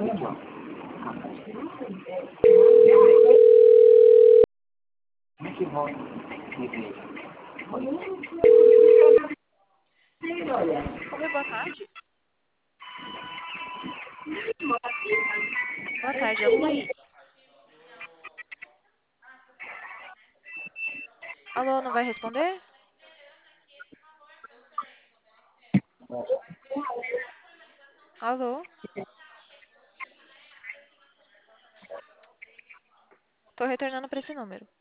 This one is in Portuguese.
Oi, boa tarde. Boa tarde, é Luiz. Alô, não vai responder? Alô? Tô retornando para esse número.